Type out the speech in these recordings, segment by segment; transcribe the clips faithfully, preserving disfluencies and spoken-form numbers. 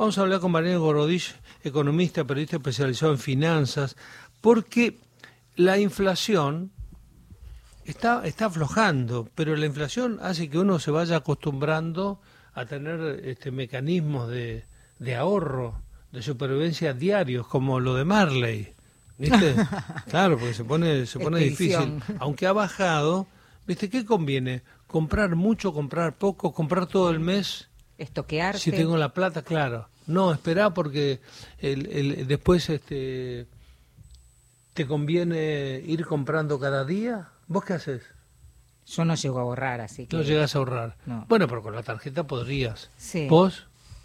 Vamos a hablar con Mariano Gorodich, economista, periodista especializado en finanzas, porque la inflación está, está aflojando, pero la inflación hace que uno se vaya acostumbrando a tener este mecanismos de, de ahorro, de supervivencia diarios, como lo de Marley, ¿viste? Claro, porque se pone, se pone difícil. Aunque ha bajado, ¿viste? ¿Qué conviene? ¿Comprar mucho, comprar poco, comprar todo el mes? Estoquearse. Si tengo la plata, claro. No, esperá porque el, el, después este, te conviene ir comprando cada día. ¿Vos qué haces? Yo no llego a ahorrar, así que... No llegas a ahorrar. No. Bueno, pero con la tarjeta podrías. Sí. ¿Vos?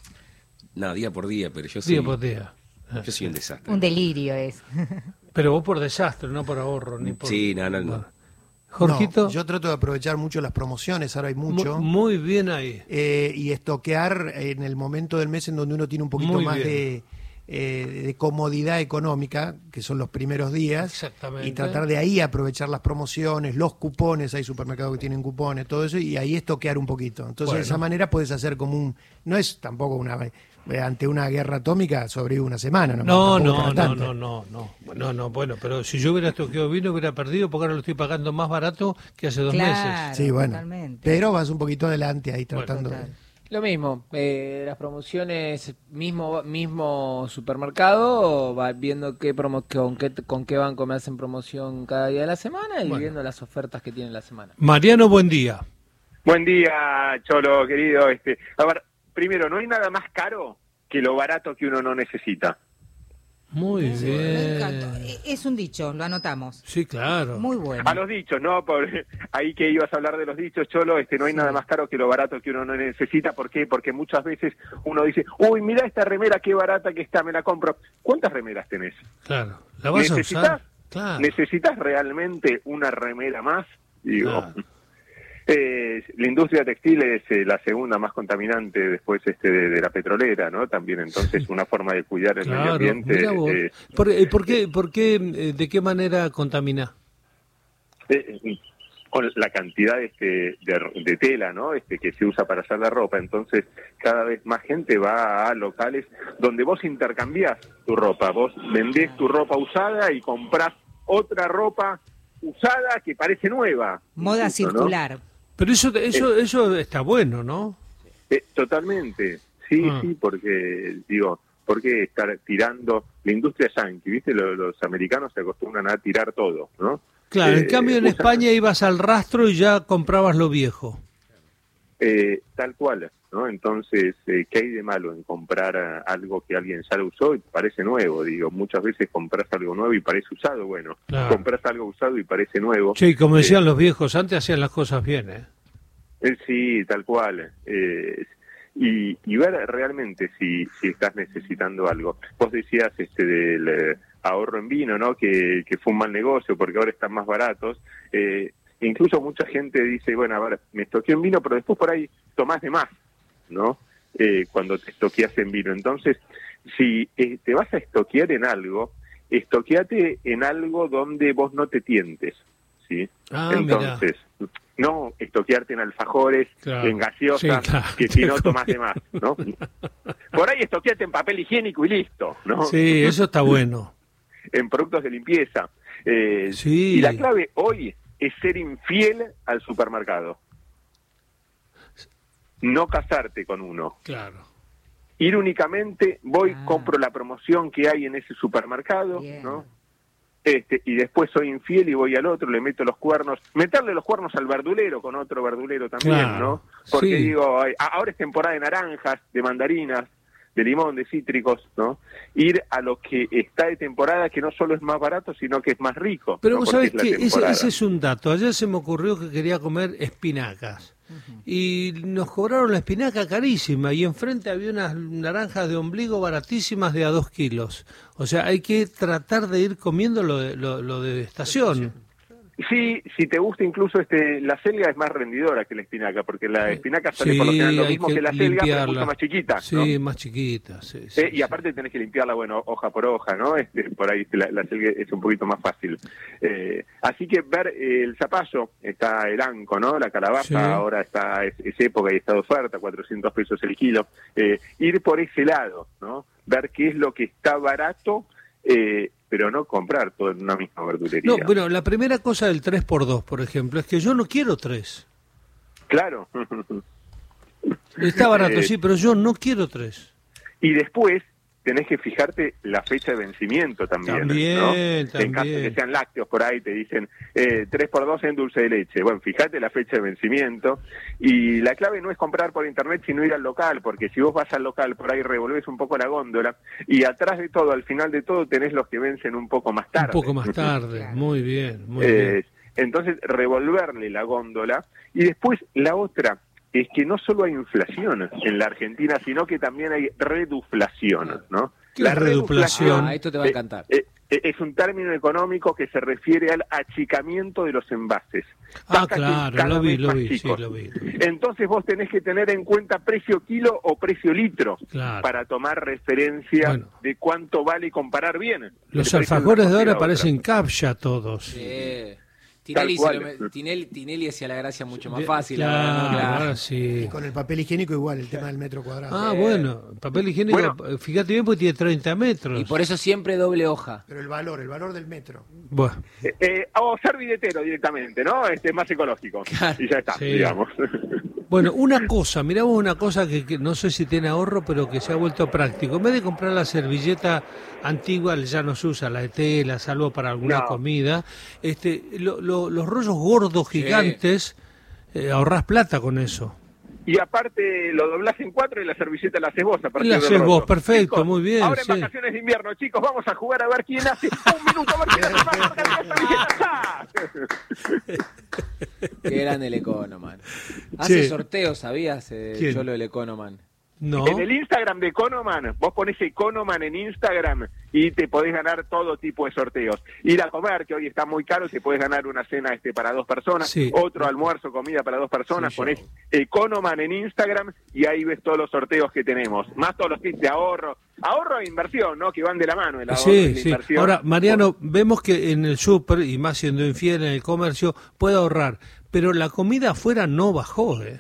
No, día por día, pero yo Día soy, por día. yo soy un desastre. Un delirio es. Pero vos por desastre, no por ahorro. Ni por... Sí, no, no, no. Bueno. Jorgito. No, yo trato de aprovechar mucho las promociones, ahora hay mucho. Muy, muy bien ahí. Eh, y estoquear en el momento del mes en donde uno tiene un poquito Muy más bien. de, eh, de comodidad económica, que son los primeros días. Exactamente. Y tratar de ahí aprovechar las promociones, los cupones, hay supermercados que tienen cupones, todo eso, y ahí estoquear un poquito. Entonces Bueno. de esa manera puedes hacer como un... No es tampoco una... Ante una guerra atómica sobrevive una semana. No, tampoco no, para no, tanto. no, no, no, no, no, bueno, pero si yo hubiera estoqueado vino hubiera perdido porque ahora lo estoy pagando más barato que hace dos Claro. meses. Sí, bueno. Totalmente. Pero vas un poquito adelante ahí tratando Total. de... Lo mismo, eh, las promociones, mismo mismo supermercado, va viendo qué promo con qué con qué banco me hacen promoción cada día de la semana y Bueno. viendo las ofertas que tienen la semana. Mariano, buen día. Buen día, Cholo, querido. Este, a ver, primero, no hay nada más caro que lo barato que uno no necesita. Muy Me encantó. bien. Es un dicho, lo anotamos. Sí, claro. Muy bueno. A los dichos, ¿no? Por ahí que ibas a hablar de los dichos, Cholo, este, no hay Sí. nada más caro que lo barato que uno no necesita. ¿Por qué? Porque muchas veces uno dice, uy, mira esta remera, qué barata que está, me la compro. ¿Cuántas remeras tenés? Claro. ¿La vas a ¿Necesitas? usar? Claro. ¿Necesitas realmente una remera más? Digo, Claro. eh, la industria textil es eh, la segunda más contaminante después este de, de la petrolera, ¿no? También, entonces, una forma de cuidar el medio Claro, ambiente. mirá vos. eh, ¿Por, eh, por qué, por qué, eh, de qué manera contamina? eh, con la cantidad este, de, de tela, ¿no? Este que se usa para hacer la ropa, entonces cada vez más gente va a locales donde vos intercambiás tu ropa, vos vendés tu ropa usada y comprás otra ropa usada que parece nueva. Moda incluso, ¿no? circular. Pero eso, eso, eso está bueno, ¿no? Eh, totalmente, sí, Ah. sí, porque, digo, porque estar tirando, la industria yankee, ¿viste? Los, los americanos se acostumbran a tirar todo, ¿no? Claro, en Eh, cambio en usan- España ibas al rastro y ya comprabas lo viejo. Eh, tal cual, ¿no? Entonces, eh, ¿qué hay de malo en comprar eh, algo que alguien ya lo usó y parece nuevo? Digo, muchas veces compras algo nuevo y parece usado, bueno, Claro. compras algo usado y parece nuevo. Sí, como decían Eh, los viejos, antes hacían las cosas bien, ¿eh? Eh, sí, tal cual. Eh, y, y ver realmente si, si estás necesitando algo. Vos decías este del eh, ahorro en vino, ¿no? Que, que fue un mal negocio porque ahora están más baratos. Eh, incluso mucha gente dice, bueno, a ver, me estoqué en vino, pero después por ahí tomás de más, ¿no? Eh, cuando te estoqueas en vino. Entonces, si eh, te vas a estoquear en algo, estoqueate en algo donde vos no te tientes, ¿sí? Ah, Entonces, no estoquearte en alfajores, Claro. en gaseosas, Sí, claro. que si no Te tomás de más, ¿no? Por ahí estoqueate en papel higiénico y listo, ¿no? Sí, eso está bueno. En productos de limpieza. Eh, Sí. Y la clave hoy es ser infiel al supermercado. No casarte con uno. Claro. Ir únicamente, voy, Ah. compro la promoción que hay en ese supermercado, Bien. ¿no? Este, y después soy infiel y voy al otro, le meto los cuernos, meterle los cuernos al verdulero con otro verdulero también, Claro, ¿no? Porque sí. digo, ay, a- ahora es temporada de naranjas, de mandarinas, de limón, de cítricos, ¿no? Ir a lo que está de temporada, que no solo es más barato, sino que es más rico. Pero ¿no? vos Porque sabés es la que ese, temporada. ese es un dato. Ayer se me ocurrió que quería comer espinacas. Y nos cobraron la espinaca carísima y enfrente había unas naranjas de ombligo baratísimas de a dos kilos. O sea, hay que tratar de ir comiendo lo de, lo, lo de estación. Sí, si te gusta incluso este, la selga es más rendidora que la espinaca, porque la espinaca sale Sí, por lo general lo hay mismo que que la selga, pero limpiarla. mucho más chiquita, Sí, ¿no? más chiquita, sí, sí, Eh, y sí. aparte tenés que limpiarla, bueno, hoja por hoja, ¿no? Este, por ahí la, la selga es un poquito más fácil. Eh, así que ver eh, el zapallo, está el anco, ¿no? La calabaza, Sí. ahora está es, es época y está de oferta, cuatrocientos pesos el kilo. Eh, ir por ese lado, ¿no? Ver qué es lo que está barato, eh, pero no comprar todo en una misma verdulería. No, bueno, la primera cosa del tres por dos, por ejemplo, es que yo no quiero tres. Claro. Está barato, Eh, sí, pero yo no quiero tres. Y después tenés que fijarte la fecha de vencimiento también, También, ¿no? En caso de también. que sean lácteos, por ahí te dicen eh, tres por dos en dulce de leche. Bueno, fíjate la fecha de vencimiento. Y la clave no es comprar por internet, sino ir al local, porque si vos vas al local, por ahí revolvés un poco la góndola, y atrás de todo, al final de todo, tenés los que vencen un poco más tarde. Un poco más tarde, Claro. muy bien, muy Eh, bien. Entonces, revolverle la góndola. Y después, la otra es que no solo hay inflación en la Argentina, sino que también hay reduflación, ¿no? ¿Qué La es reduflación? Ah, esto te va a encantar. eh, eh, es un término económico que se refiere al achicamiento de los envases. Ah, Sacas claro, cada lo vi, vez lo más vi, sí, chicos. lo vi. Entonces vos tenés que tener en cuenta precio kilo o precio litro Claro. para tomar referencia Bueno. de cuánto vale y comparar bien. el Los precio alfajores una de cosa y ahora la parecen captcha todos. Sí. Tinelli, Tal se lo cual. me- Tinelli, Tinelli hacía la gracia mucho más De- fácil. Claro, ahora, ¿no? Claro. ahora Y sí. con el papel higiénico igual, el tema del metro cuadrado. Ah, bueno, papel higiénico, Bueno. fíjate bien porque tiene treinta metros. Y por eso siempre doble hoja. Pero el valor, el valor del metro. Bueno, Eh, eh, o servidetero directamente, ¿no? Este más ecológico. Claro. Y ya está, Sí. digamos. bueno, una cosa, miramos una cosa que, que no sé si tiene ahorro, pero que se ha vuelto práctico. En vez de comprar la servilleta antigua, ya no se usa la de tela, salvo para alguna No. comida, este, lo- lo- los rollos gordos gigantes, eh, ahorrás plata con eso. Y aparte lo doblás en cuatro y la servilleta la haces vos a partir La del haces rollo. vos, perfecto, Chicos, muy bien, Ahora sí. en vacaciones de invierno, chicos, vamos a jugar a ver quién hace un minuto, a ver quién hace más larga que la servilleta. Qué grande el Economan. Hace Sí. sorteos, ¿sabías? Eh, ¿Quién? yo lo del Economan. No, En el Instagram de Economan, vos ponés Economan en Instagram y te podés ganar todo tipo de sorteos. Ir a comer, que hoy está muy caro, te podés ganar una cena este para dos personas, Sí. otro almuerzo, comida para dos personas, Sí, ponés yo. Economan en Instagram y ahí ves todos los sorteos que tenemos, más todos los tips de ahorro, ahorro e inversión, ¿no? Que van de la mano, el ahorro y sí, la sí. inversión. Ahora, Mariano, vemos que en el súper, y más siendo infiel en el comercio, puede ahorrar, pero la comida afuera no bajó, ¿eh?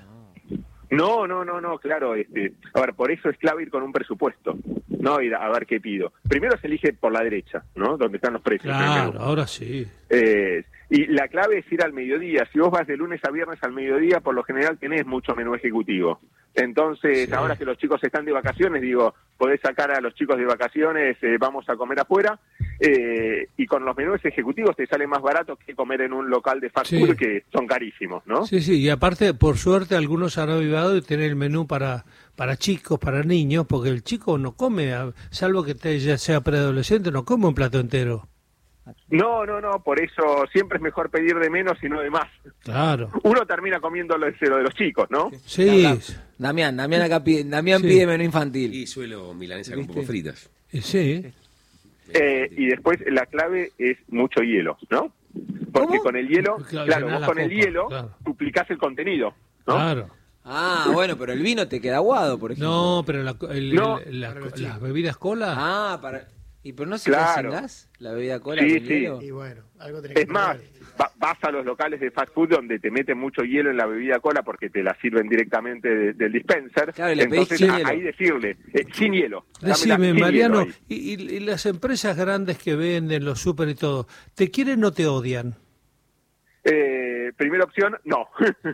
No, no, no, no, claro. Este, a ver, por eso es clave ir con un presupuesto, no ir a, a ver qué pido. Primero se elige por la derecha, ¿no? Donde están los precios. en el Claro, menú. ahora sí. Eh, y la clave es ir al mediodía. Si vos vas de lunes a viernes al mediodía, por lo general tenés mucho menú ejecutivo. Entonces, Sí. ahora que los chicos están de vacaciones, digo, podés sacar a los chicos de vacaciones, eh, vamos a comer afuera, eh, y con los menús ejecutivos te sale más barato que comer en un local de fast Sí. food, que son carísimos, ¿no? Sí, sí, y aparte, por suerte, algunos han avivado de tener el menú para, para chicos, para niños, porque el chico no come, a- salvo que te, ya sea preadolescente, no come un plato entero. No, no, no, por eso siempre es mejor pedir de menos y no de más. Claro. Uno termina comiendo lo de lo de los chicos, ¿no? Sí, Damián, Damián acá pide, Damián Sí. pide menú infantil. Y suelo milanesa con ¿Viste? papas fritas. y sí. Eh, y después la clave es mucho hielo, ¿no? Porque ¿Cómo? con el hielo, Claro, claro, llenás vos la con el copa, hielo claro. duplicás el contenido, ¿no? Claro. Ah, bueno, pero el vino te queda aguado, por ejemplo. No, pero la, el- No. el- la- Para los las chicos. bebidas cola. Ah, para... ¿Y pero no se Claro. queda sin gas? ¿La bebida cola Sí, con sí. hielo? Y bueno, algo tenés que Es más, probar. va- vas a los locales de fast food donde te meten mucho hielo en la bebida cola porque te la sirven directamente de- del dispenser. Claro, y le pedís Entonces, sin a- hielo. ahí decirle, eh, sin hielo. dámela Decime, sin Mariano, hielo ahí. y, y- y las empresas grandes que venden, los súper y todo, ¿te quieren o te odian? Eh, primera opción, no.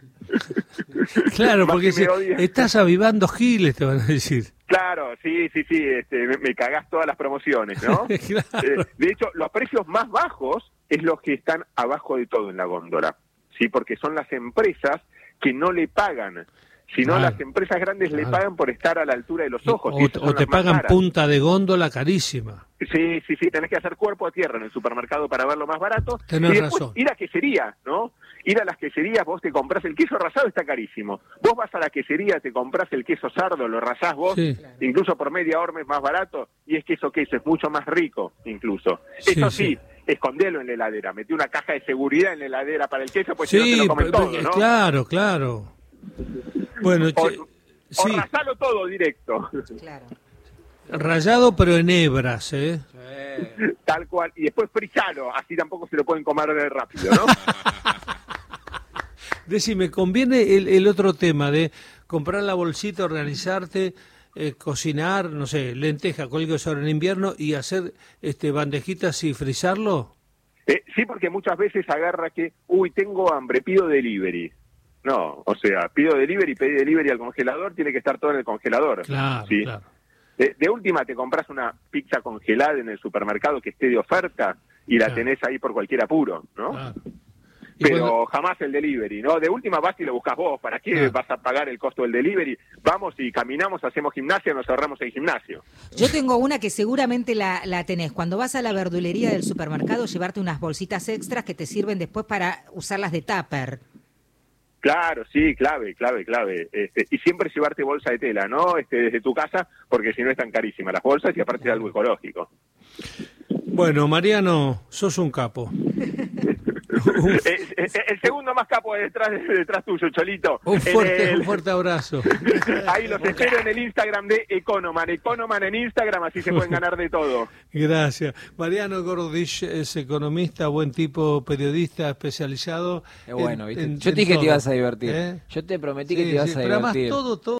Claro, Más porque que me si odian. estás avivando giles, te van a decir. Claro, sí, sí, sí, este, me, me cagás todas las promociones, ¿no? Claro. Eh, de hecho, los precios más bajos es los que están abajo de todo en la góndola, ¿sí? Porque son las empresas que no le pagan, sino Claro, las empresas grandes le claro. pagan por estar a la altura de los Y- ojos. o, y esas o son te las más pagan caras. punta de góndola carísima. Sí, sí, sí, tenés que hacer cuerpo a tierra en el supermercado para verlo más barato. Tenés y después razón. ir a quesería, ¿no? Ir a las queserías, vos te comprás el queso rasado, está carísimo. Vos vas a la quesería, te comprás el queso sardo, lo rasás vos, Sí. incluso por media horma es más barato, y es queso queso, es mucho más rico, incluso. Sí, Eso sí. sí, escondelo en la heladera, metí una caja de seguridad en la heladera para el queso, pues si no Sí, se lo comen p- todo, p- ¿no? claro, claro. Bueno, O, che- o sí, rasalo todo directo, Claro. rayado pero en hebras, ¿eh? tal cual, y después frizalo, así tampoco se lo pueden comer rápido, ¿no? Decime, ¿conviene el, el otro tema de comprar la bolsita, organizarte, eh, cocinar, no sé, lenteja, cualquier cosa en invierno y hacer este bandejitas y frizarlo? Eh, sí, porque muchas veces agarra que, uy, tengo hambre, pido delivery. No, o sea, pido delivery, pedí delivery al congelador, tiene que estar todo en el congelador. Claro, ¿sí? claro. De, de última te compras una pizza congelada en el supermercado que esté de oferta y la Claro. tenés ahí por cualquier apuro, ¿no? Claro. Y Pero cuando- jamás el delivery, ¿no? De última vas y lo buscas vos. ¿Para qué Claro. vas a pagar el costo del delivery? Vamos y caminamos, hacemos gimnasia, nos ahorramos el gimnasio. Yo tengo una que seguramente la, la tenés. Cuando vas a la verdulería del supermercado, llevarte unas bolsitas extras que te sirven después para usarlas de tupper. Claro, sí, clave, clave, clave. Este, y siempre llevarte bolsa de tela, ¿no? Este, desde tu casa, porque si no están carísimas las bolsas y aparte es algo ecológico. Bueno, Mariano, sos un capo. Eh, eh, el segundo más capo es detrás, detrás tuyo, Cholito. Un En fuerte, el- un fuerte abrazo. Ahí los espero en el Instagram de Economan. Economan en Instagram, así se pueden ganar de todo. Gracias. Mariano Gordich es economista, buen tipo, periodista especializado. Es bueno, en- ¿viste? en- Yo te en dije que te todo. ibas a divertir. ¿Eh? Yo te prometí que Sí, te ibas sí, a pero además divertir. todo, todo.